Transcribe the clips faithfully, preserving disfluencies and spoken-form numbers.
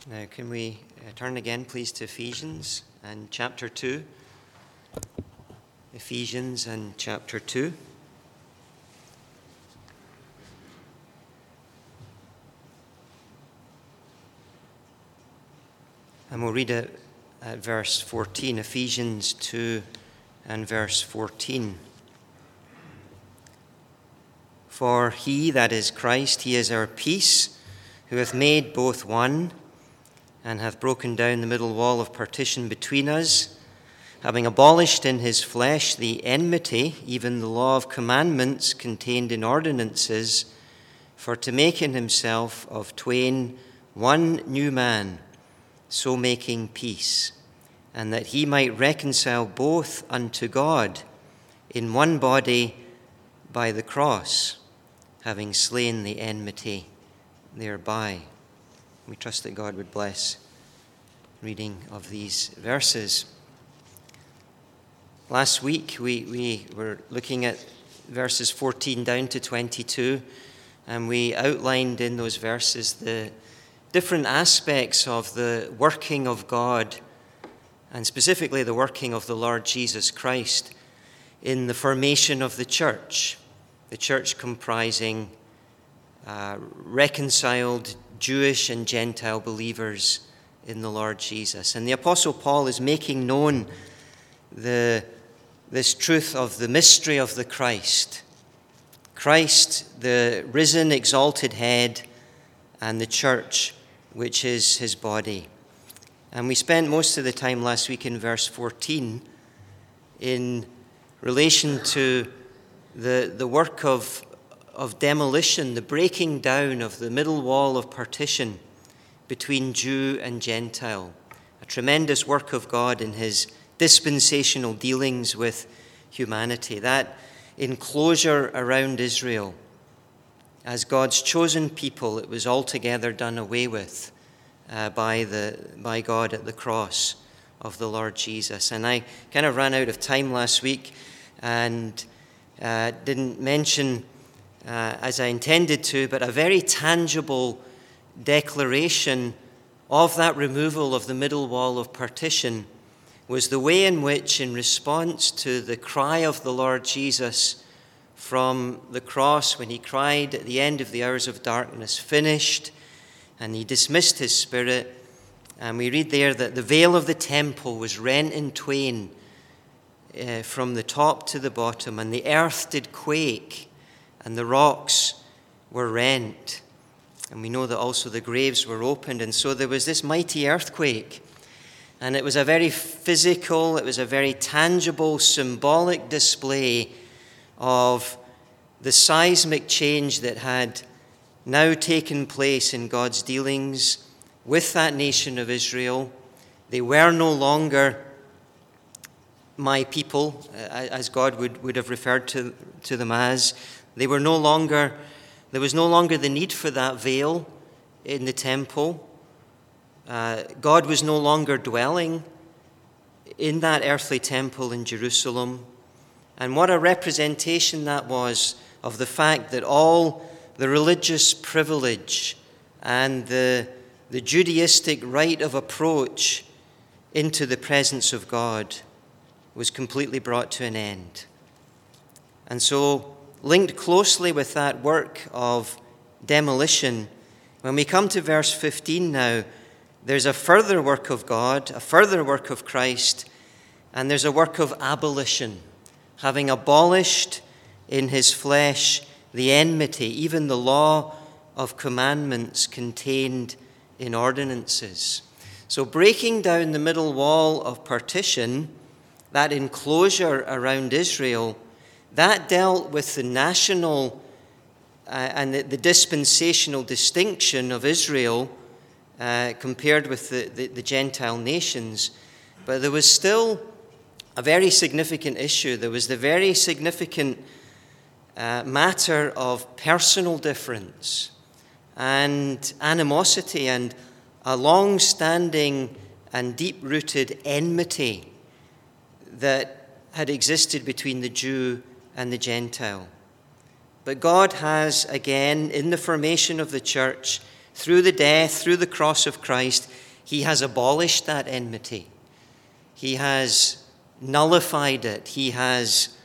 Now, can we uh, turn again, please, to Ephesians and chapter two? Ephesians and chapter two. And we'll read it at verse fourteen, Ephesians two and verse fourteen. For he, that is Christ, he is our peace, who hath made both one, and hath broken down the middle wall of partition between us, having abolished in his flesh the enmity, even the law of commandments contained in ordinances, for to make in himself of twain one new man, so making peace, and that he might reconcile both unto God in one body by the cross, having slain the enmity thereby. We trust that God would bless reading of these verses. Last week we, we were looking at verses fourteen down to twenty-two, and we outlined in those verses the different aspects of the working of God, and specifically the working of the Lord Jesus Christ in the formation of the church, the church comprising uh, reconciled Jewish and Gentile believers in the Lord Jesus. And the Apostle Paul is making known the, this truth of the mystery of the Christ. Christ, the risen, exalted head, and the church, which is his body. And we spent most of the time last week in verse fourteen in relation to the, the work of of demolition, the breaking down of the middle wall of partition between Jew and Gentile, a tremendous work of God in his dispensational dealings with humanity, that enclosure around Israel. As God's chosen people, it was altogether done away with uh, by, the, by God at the cross of the Lord Jesus. And I kind of ran out of time last week and uh, didn't mention Uh, as I intended to, but a very tangible declaration of that removal of the middle wall of partition was the way in which, in response to the cry of the Lord Jesus from the cross, when he cried at the end of the hours of darkness, "Finished," and he dismissed his spirit, and we read there that the veil of the temple was rent in twain uh, from the top to the bottom, and the earth did quake, and the rocks were rent. And we know that also the graves were opened. And so there was this mighty earthquake. And it was a very physical, it was a very tangible, symbolic display of the seismic change that had now taken place in God's dealings with that nation of Israel. They were no longer my people, as God would, would have referred to, to them as. They were no longer, there was no longer the need for that veil in the temple. Uh, God was no longer dwelling in that earthly temple in Jerusalem. And what a representation that was of the fact that all the religious privilege and the, the Judaistic right of approach into the presence of God was completely brought to an end. And so, linked closely with that work of demolition, when we come to verse fifteen now, there's a further work of God, a further work of Christ, and there's a work of abolition, having abolished in his flesh the enmity, even the law of commandments contained in ordinances. So breaking down the middle wall of partition, that enclosure around Israel, that dealt with the national uh, and the, the dispensational distinction of Israel uh, compared with the, the, the Gentile nations. But there was still a very significant issue. There was the very significant uh, matter of personal difference and animosity and a long-standing and deep-rooted enmity that had existed between the Jew and the Gentile. But God has, again, in the formation of the church, through the death, through the cross of Christ, he has abolished that enmity. He has nullified it. He has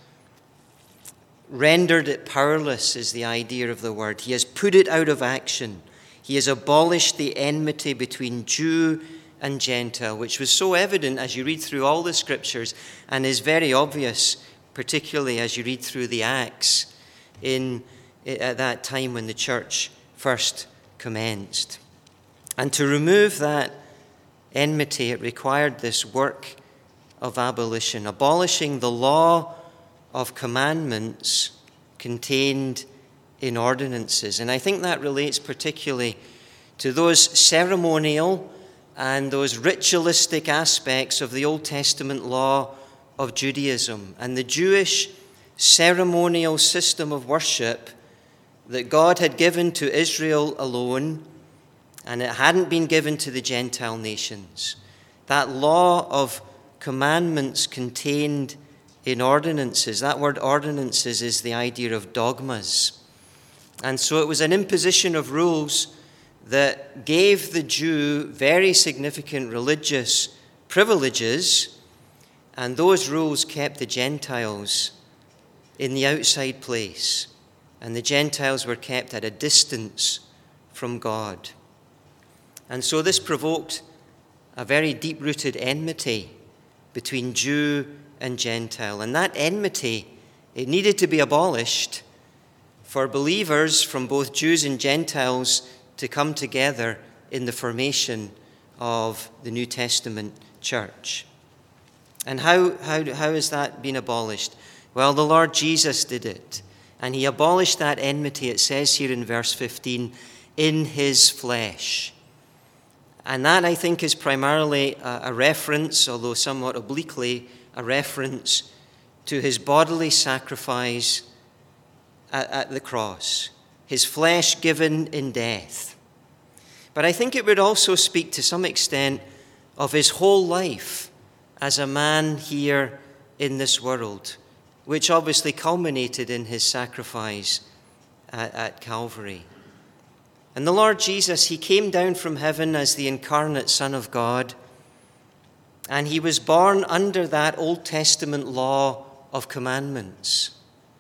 rendered it powerless, is the idea of the word. He has put it out of action. He has abolished the enmity between Jew and Gentile, which was so evident as you read through all the scriptures and is very obvious, particularly as you read through the Acts in at that time when the church first commenced. And to remove that enmity, it required this work of abolition, abolishing the law of commandments contained in ordinances. And I think that relates particularly to those ceremonial and those ritualistic aspects of the Old Testament law of Judaism and the Jewish ceremonial system of worship that God had given to Israel alone, and it hadn't been given to the Gentile nations. That law of commandments contained in ordinances. That word ordinances is the idea of dogmas. And so it was an imposition of rules that gave the Jew very significant religious privileges, and those rules kept the Gentiles in the outside place, and the Gentiles were kept at a distance from God. And so this provoked a very deep-rooted enmity between Jew and Gentile. And that enmity, it needed to be abolished for believers from both Jews and Gentiles to come together in the formation of the New Testament church. And how, how, how has that been abolished? Well, the Lord Jesus did it. And he abolished that enmity, it says here in verse fifteen, in his flesh. And that, I think, is primarily a, a reference, although somewhat obliquely, a reference to his bodily sacrifice at, at the cross, his flesh given in death. But I think it would also speak to some extent of his whole life as a man here in this world, which obviously culminated in his sacrifice at, at Calvary. And the Lord Jesus, he came down from heaven as the incarnate Son of God, and he was born under that Old Testament law of commandments.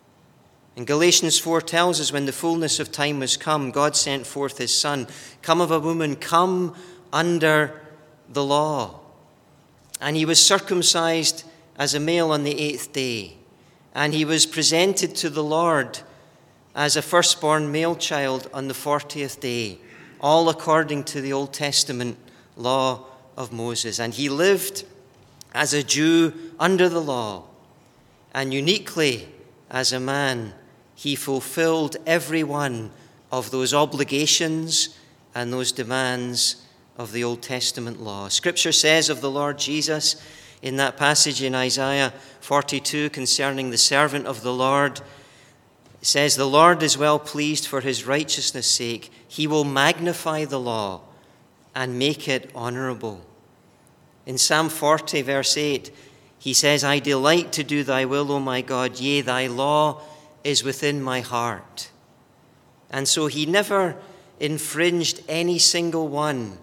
And Galatians four tells us when the fullness of time was come, God sent forth his Son, come of a woman, come under the law. And he was circumcised as a male on the eighth day. And he was presented to the Lord as a firstborn male child on the fortieth day, all according to the Old Testament law of Moses. And he lived as a Jew under the law, and uniquely as a man, he fulfilled every one of those obligations and those demands of the Old Testament law. Scripture says of the Lord Jesus in that passage in Isaiah forty-two concerning the servant of the Lord, it says, the Lord is well pleased for his righteousness' sake. He will magnify the law and make it honorable. In Psalm forty, verse eight, he says, I delight to do thy will, O my God. Yea, thy law is within my heart. And so he never infringed any single one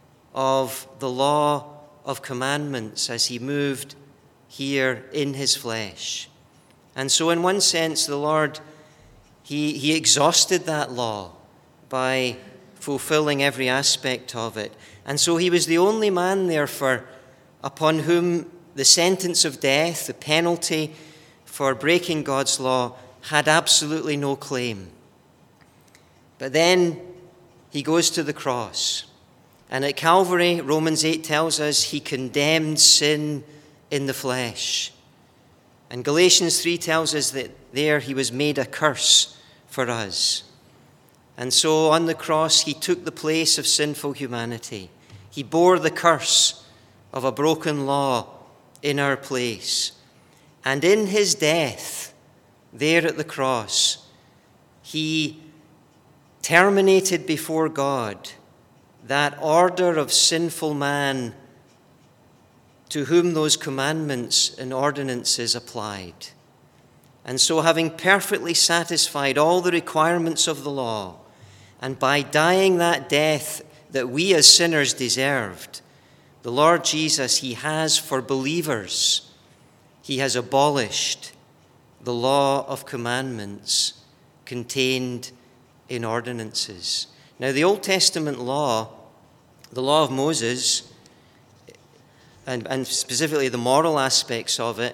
of the law of commandments as he moved here in his flesh. And so in one sense, the Lord, he, he exhausted that law by fulfilling every aspect of it. And so he was the only man, therefore, upon whom the sentence of death, the penalty for breaking God's law, had absolutely no claim. But then he goes to the cross. And at Calvary, Romans eight tells us, he condemned sin in the flesh. And Galatians three tells us that there he was made a curse for us. And so on the cross, he took the place of sinful humanity. He bore the curse of a broken law in our place. And in his death, there at the cross, he terminated before God that order of sinful man to whom those commandments and ordinances applied. And so, having perfectly satisfied all the requirements of the law, And by dying that death that we as sinners deserved, the Lord Jesus, he has for believers, he has abolished the law of commandments contained in ordinances. Now, the Old Testament law, the law of Moses, and, and specifically the moral aspects of it,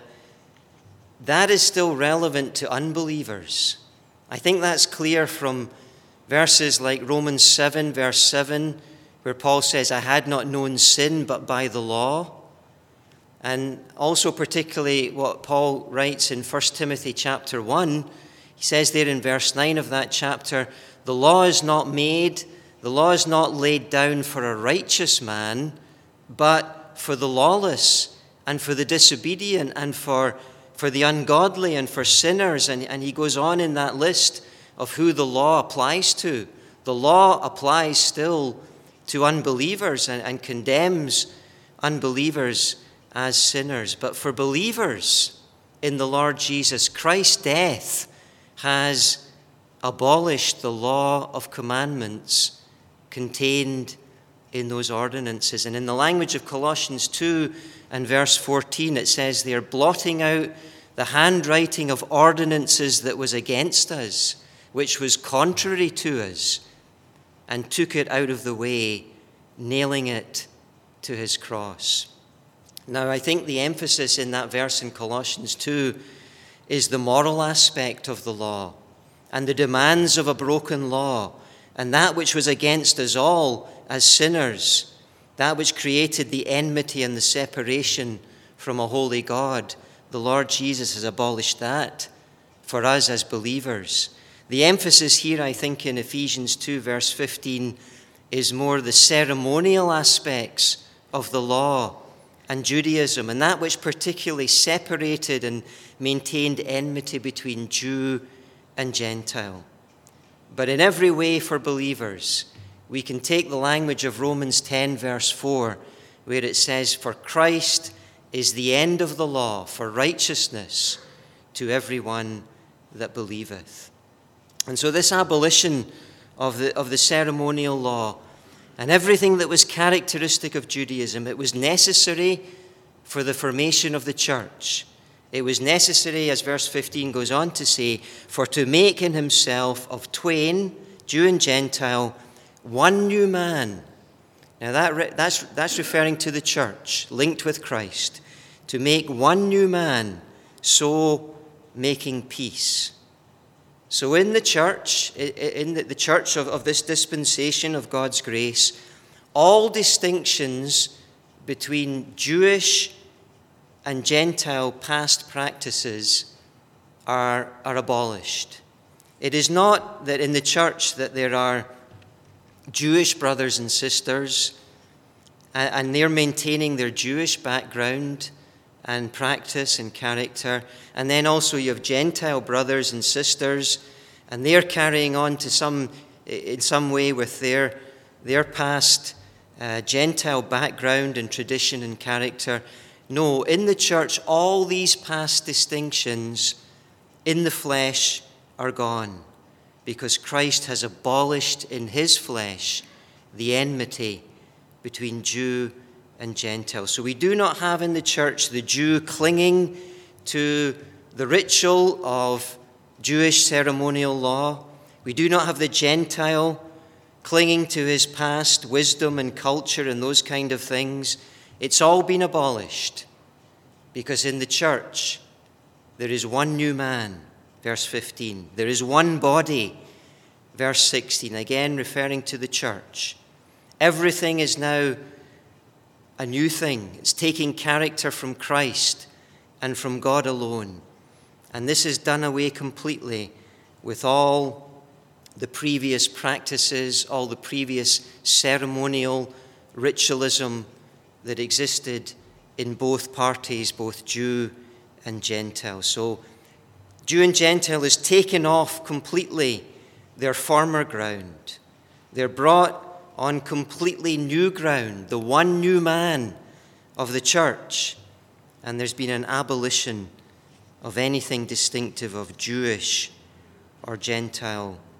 that is still relevant to unbelievers. I think that's clear from verses like Romans seven, verse seven, where Paul says, I had not known sin but by the law. And also particularly what Paul writes in First Timothy chapter one, he says there in verse nine of that chapter, the law is not made, the law is not laid down for a righteous man, but for the lawless and for the disobedient and for, for the ungodly and for sinners. And, and he goes on in that list of who the law applies to. The law applies still to unbelievers and, and condemns unbelievers as sinners. But for believers in the Lord Jesus, Christ's death has abolished the law of commandments contained in those ordinances. And in the language of Colossians two and verse fourteen, it says they are blotting out the handwriting of ordinances that was against us, which was contrary to us, and took it out of the way, nailing it to his cross. Now, I think the emphasis in that verse in Colossians two is the moral aspect of the law and the demands of a broken law, and that which was against us all as sinners, that which created the enmity and the separation from a holy God. The Lord Jesus has abolished that for us as believers. The emphasis here, I think, in Ephesians two, verse fifteen, is more the ceremonial aspects of the law and Judaism, and that which particularly separated and maintained enmity between Jew and Gentile. But in every way for believers, we can take the language of Romans ten, verse four, where it says, for Christ is the end of the law for righteousness to everyone that believeth. And so this abolition of the, of the ceremonial law and everything that was characteristic of Judaism, it was necessary for the formation of the church. It was necessary, as verse fifteen goes on to say, for to make in himself of twain, Jew and Gentile, one new man. Now that that's, that's referring to the church, linked with Christ. To make one new man, so making peace. So in the church, in the church of, of this dispensation of God's grace, all distinctions between Jewish and Gentile past practices are, are abolished. It is not that in the church that there are Jewish brothers and sisters and, and they're maintaining their Jewish background and practice and character. And then also you have Gentile brothers and sisters, and they're carrying on to some, in some way with their, their past uh, Gentile background and tradition and character. No, in the church, all these past distinctions in the flesh are gone, because Christ has abolished in his flesh the enmity between Jew and Gentile. So we do not have in the church the Jew clinging to the ritual of Jewish ceremonial law. We do not have the Gentile clinging to his past wisdom and culture and those kind of things. It's all been abolished, because in the church there is one new man, verse fifteen. There is one body, verse sixteen, again referring to the church. Everything is now a new thing. It's taking character from Christ and from God alone. And this is done away completely with all the previous practices, all the previous ceremonial ritualism that existed in both parties, both Jew and Gentile. So Jew and Gentile is taken off completely their former ground. They're brought on completely new ground, the one new man of the church. And there's been an abolition of anything distinctive of Jewish or Gentile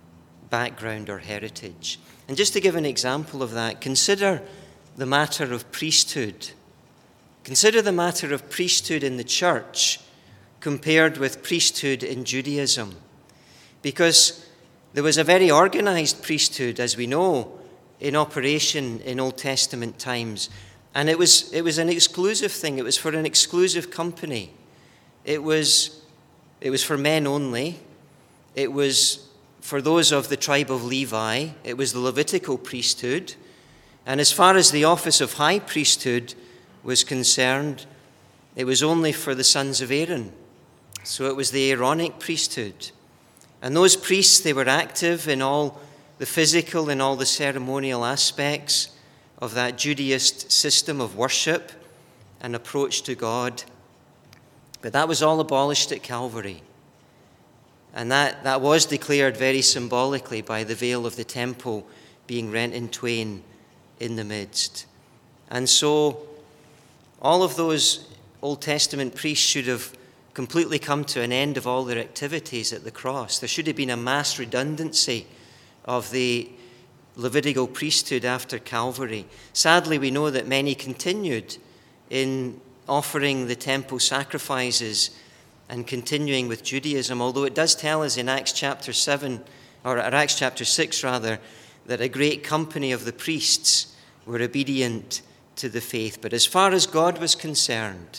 background or heritage. And just to give an example of that, consider the matter of priesthood. Consider the matter of priesthood in the church compared with priesthood in Judaism. Because there was a very organized priesthood, as we know, in operation in Old Testament times. And it was, it was an exclusive thing. It was for an exclusive company. It was, it was for men only. It was for those of the tribe of Levi. It was the Levitical priesthood. And as far as the office of high priesthood was concerned, it was only for the sons of Aaron. So it was the Aaronic priesthood. And those priests, they were active in all the physical and all the ceremonial aspects of that Judaist system of worship and approach to God. But that was all abolished at Calvary. And that, that was declared very symbolically by the veil of the temple being rent in twain in the midst. And so all of those Old Testament priests should have completely come to an end of all their activities at the cross. There should have been a mass redundancy of the Levitical priesthood after Calvary. Sadly, we know that many continued in offering the temple sacrifices and continuing with Judaism, although it does tell us in Acts chapter seven, or Acts chapter six rather, that a great company of the priests were obedient to the faith. But as far as God was concerned,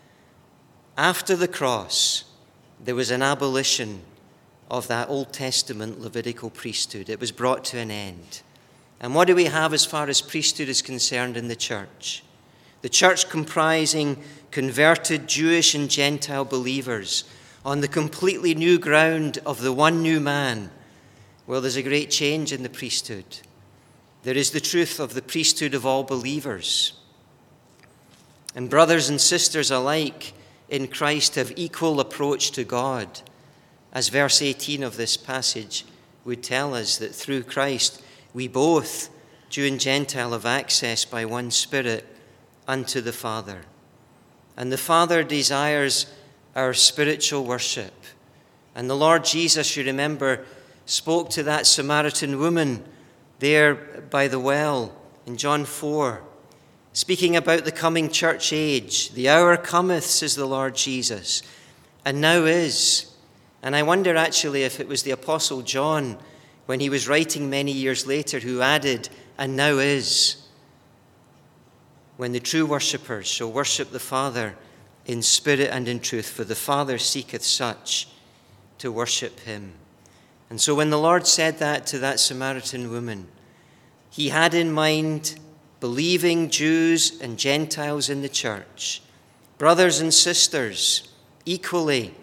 after the cross, there was an abolition of that Old Testament Levitical priesthood. It was brought to an end. And what do we have as far as priesthood is concerned in the church? The church comprising converted Jewish and Gentile believers on the completely new ground of the one new man. Well, there's a great change in the priesthood. There is the truth of the priesthood of all believers. And brothers and sisters alike in Christ have equal approach to God, as verse eighteen of this passage would tell us, that through Christ we both, Jew and Gentile, have access by one Spirit unto the Father. And the Father desires our spiritual worship. And the Lord Jesus, you remember, spoke to that Samaritan woman there by the well in John four, speaking about the coming church age. The hour cometh, says the Lord Jesus, and now is. And I wonder actually if it was the Apostle John, when he was writing many years later, who added, and now is, when the true worshippers shall worship the Father in spirit and in truth, for the Father seeketh such to worship him. And so when the Lord said that to that Samaritan woman, he had in mind believing Jews and Gentiles in the church, brothers and sisters, equally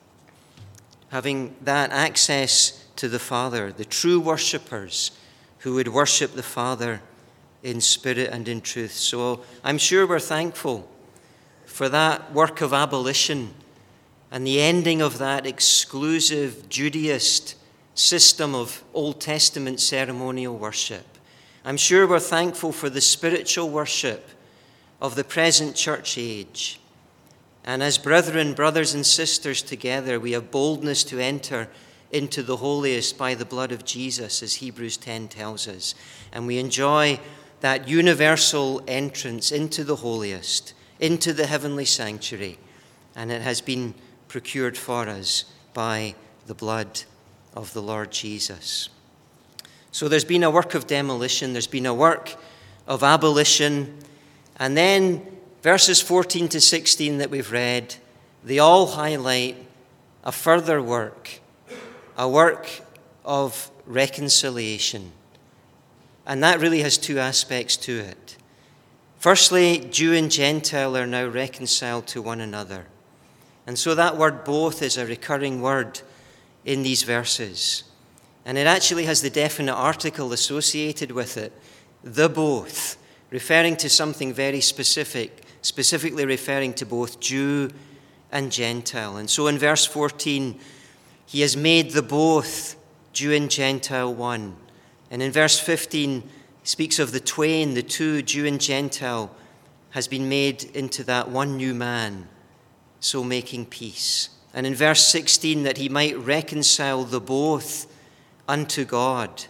having that access to the Father, the true worshippers who would worship the Father in spirit and in truth. So I'm sure we're thankful for that work of abolition and the ending of that exclusive Judaist system of Old Testament ceremonial worship. I'm sure we're thankful for the spiritual worship of the present church age. And as brethren, brothers and sisters together, we have boldness to enter into the holiest by the blood of Jesus, as Hebrews ten tells us. And we enjoy that universal entrance into the holiest, into the heavenly sanctuary. And it has been procured for us by the blood of the Lord Jesus. So there's been a work of demolition, there's been a work of abolition, and then verses fourteen to sixteen that we've read, they all highlight a further work, a work of reconciliation. And that really has two aspects to it. Firstly, Jew and Gentile are now reconciled to one another. And so that word both is a recurring word in these verses. And it actually has the definite article associated with it, the both, referring to something very specific, specifically referring to both Jew and Gentile. And so in verse fourteen, he has made the both, Jew and Gentile, one. And in verse fifteen, he speaks of the twain, the two, Jew and Gentile, has been made into that one new man, so making peace. And in verse sixteen, that he might reconcile the both unto God.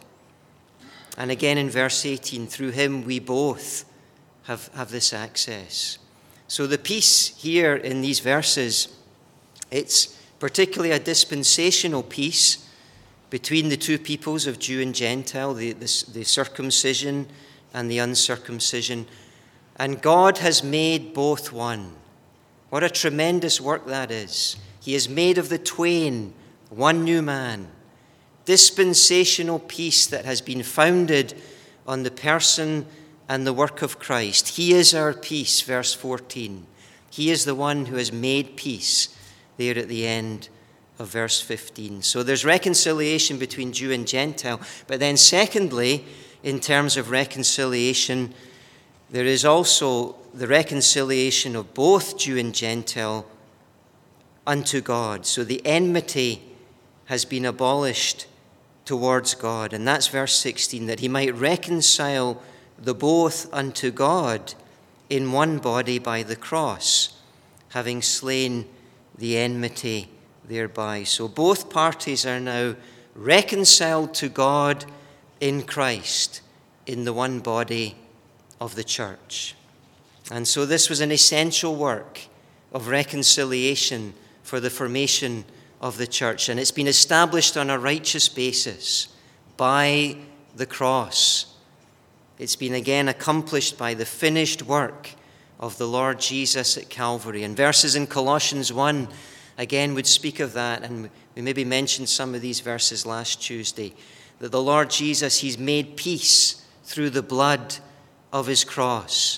And again in verse eighteen, through him we both have, have this access. So the peace here in these verses, it's particularly a dispensational peace between the two peoples of Jew and Gentile, the, the, the circumcision and the uncircumcision. And God has made both one. What a tremendous work that is. He has made of the twain one new man. Dispensational peace that has been founded on the person and the work of Christ. He is our peace, verse fourteen. He is the one who has made peace, there at the end of verse fifteen. So there's reconciliation between Jew and Gentile. But then secondly, in terms of reconciliation, there is also the reconciliation of both Jew and Gentile unto God. So the enmity has been abolished towards God. And that's verse sixteen, that he might reconcile the both unto God in one body by the cross, having slain the enmity thereby. So both parties are now reconciled to God in Christ, in the one body of the church. And so this was an essential work of reconciliation for the formation of the church. And it's been established on a righteous basis by the cross. It's been again accomplished by the finished work of the Lord Jesus at Calvary. And verses in Colossians one again would speak of that. And we maybe mentioned some of these verses last Tuesday. That the Lord Jesus, he's made peace through the blood of his cross,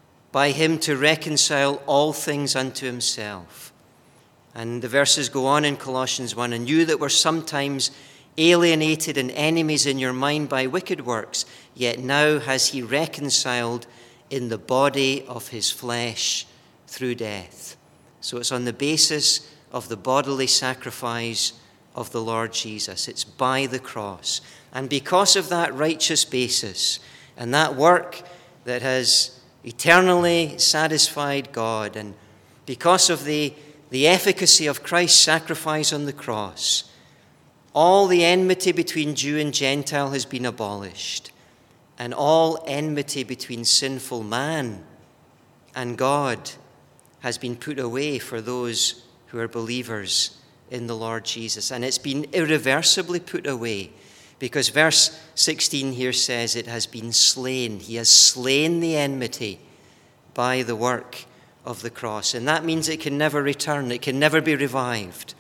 by him to reconcile all things unto himself. And the verses go on in Colossians one, and you that were sometimes alienated and enemies in your mind by wicked works, yet now has he reconciled in the body of his flesh through death. So it's on the basis of the bodily sacrifice of the Lord Jesus. It's by the cross. And because of that righteous basis and that work that has eternally satisfied God, and because of the, the efficacy of Christ's sacrifice on the cross, all the enmity between Jew and Gentile has been abolished, and all enmity between sinful man and God has been put away for those who are believers in the Lord Jesus. And it's been irreversibly put away, because verse sixteen here says it has been slain. He has slain the enmity by the work of the cross. And that means it can never return. It can never be revived.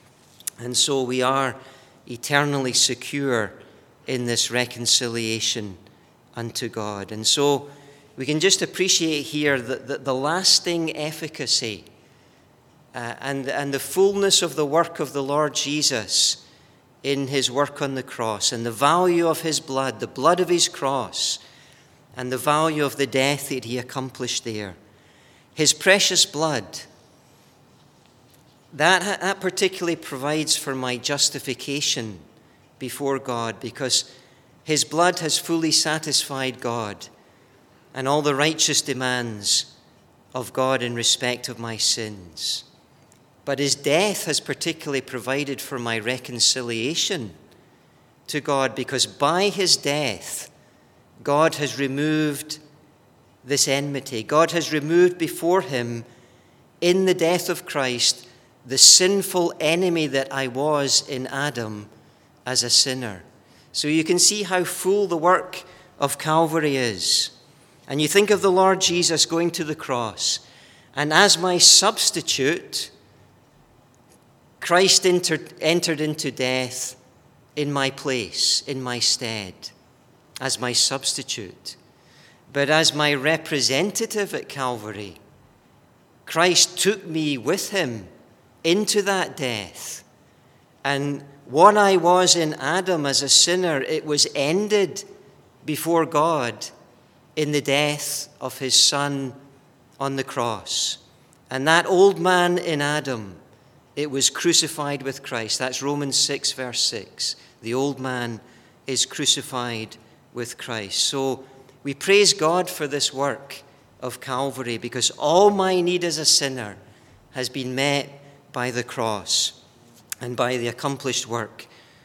And so we are eternally secure in this reconciliation unto God. And so we can just appreciate here the, the, the lasting efficacy uh, and, and the fullness of the work of the Lord Jesus in his work on the cross, and the value of his blood, the blood of his cross, and the value of the death that he accomplished there. His precious blood, that, that particularly provides for my justification before God, because his blood has fully satisfied God and all the righteous demands of God in respect of my sins. But his death has particularly provided for my reconciliation to God, because by his death, God has removed this enmity. God has removed before him, in the death of Christ, the sinful enemy that I was in Adam as a sinner. So you can see how full the work of Calvary is. And you think of the Lord Jesus going to the cross, and as my substitute, Christ entered, entered into death in my place, in my stead, as my substitute. But as my representative at Calvary, Christ took me with him into that death. And what I was in Adam as a sinner, it was ended before God in the death of his Son on the cross. And that old man in Adam, it was crucified with Christ. That's Romans six, verse six. The old man is crucified with Christ. So we praise God for this work of Calvary, because all my need as a sinner has been met by the cross and by the accomplished work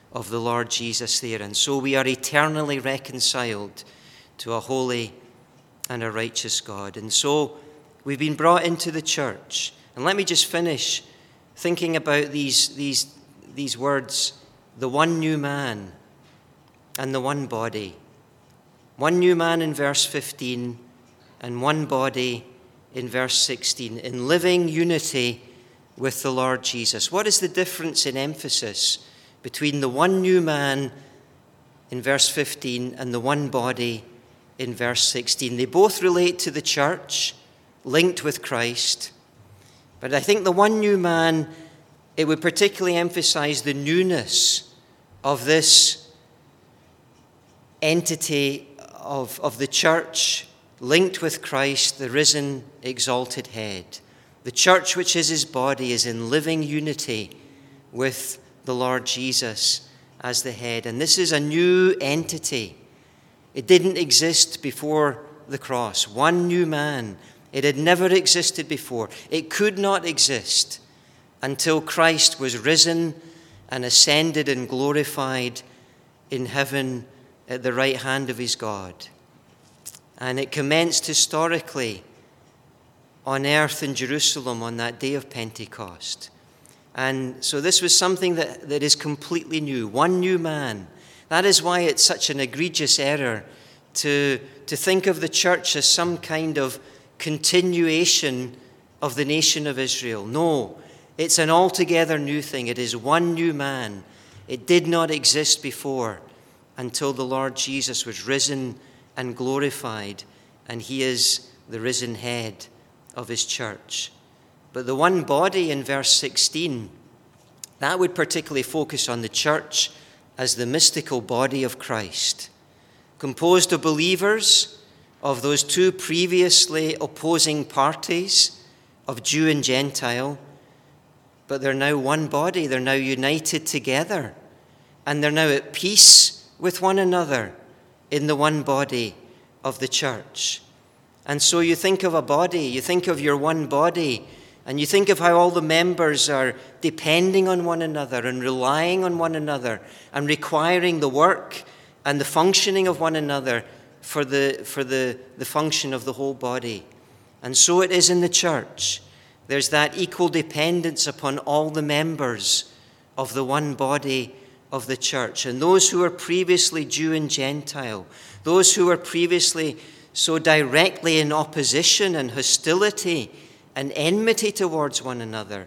of the Lord Jesus there. And so we are eternally reconciled to a holy and a righteous God. And so we've been brought into the church. And let me just finish thinking about these, these, these words, the one new man and the one body. One new man in verse fifteen and one body in verse sixteen, in living unity with the Lord Jesus. What is the difference in emphasis between the one new man in verse fifteen and the one body in verse sixteen? They both relate to the church, linked with Christ. But I think the one new man, it would particularly emphasize the newness of this entity of, of the church, linked with Christ, the risen, exalted head. The church, which is his body, is in living unity with the Lord Jesus as the head. And this is a new entity. It didn't exist before the cross. One new man. It had never existed before. It could not exist until Christ was risen and ascended and glorified in heaven at the right hand of his God. And it commenced historically on earth in Jerusalem on that day of Pentecost. And so this was something that, that is completely new. One new man. That is why it's such an egregious error to, to think of the church as some kind of continuation of the nation of Israel. No, it's an altogether new thing. It is one new man. It did not exist before until the Lord Jesus was risen and glorified, and he is the risen head of his church. But the one body in verse sixteen, that would particularly focus on the church as the mystical body of Christ, composed of believers of those two previously opposing parties of Jew and Gentile, but they're now one body. They're now united together, and they're now at peace with one another in the one body of the church. And so you think of a body, you think of your one body, and you think of how all the members are depending on one another and relying on one another and requiring the work and the functioning of one another for the, for the, the function of the whole body. And so it is in the church. There's that equal dependence upon all the members of the one body of the church. And those who were previously Jew and Gentile, those who were previously so directly in opposition and hostility and enmity towards one another,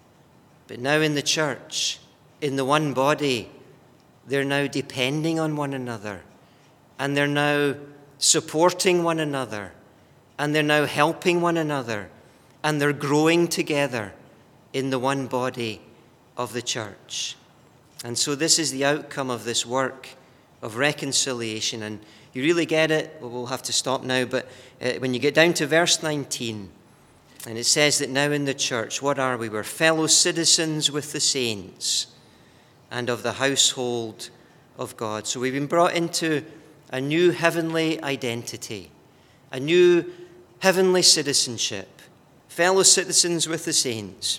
but now in the church, in the one body, they're now depending on one another, and they're now supporting one another, and they're now helping one another, and they're growing together in the one body of the church. And so this is the outcome of this work of reconciliation. And you really get it. Well, we'll have to stop now. But uh, when you get down to verse nineteen, and it says that now in the church, what are we? We're fellow citizens with the saints and of the household of God. So we've been brought into a new heavenly identity, a new heavenly citizenship, fellow citizens with the saints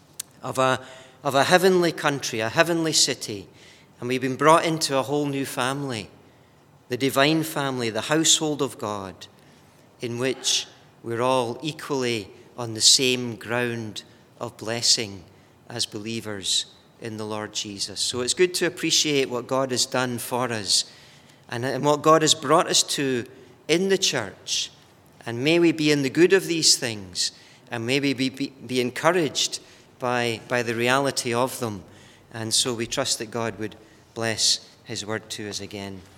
of a of a heavenly country, a heavenly city. And we've been brought into a whole new family, the divine family, the household of God, in which we're all equally on the same ground of blessing as believers in the Lord Jesus. So it's good to appreciate what God has done for us and, and what God has brought us to in the church. And may we be in the good of these things, and may we be, be, be encouraged by, by the reality of them. And so we trust that God would bless his word to us again.